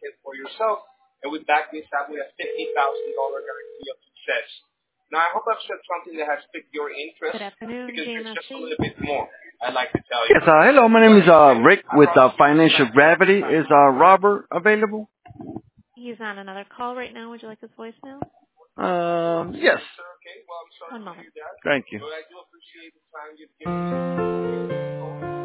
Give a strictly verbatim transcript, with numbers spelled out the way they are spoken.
kit for yourself, and we back this up with a fifty thousand dollars guarantee of success. Now, I hope I've said something that has piqued your interest, Good afternoon, because J M there's F just a C. little bit more I'd like to tell you. Yes, uh, hello, my name is uh, Rick with uh, Financial Gravity. Is uh, Robert available? He's on another call right now. Would you like his voicemail? Um, yes. Okay, well, I'm sorry One to moment. hear that. Thank you. But I do appreciate the time you've given me.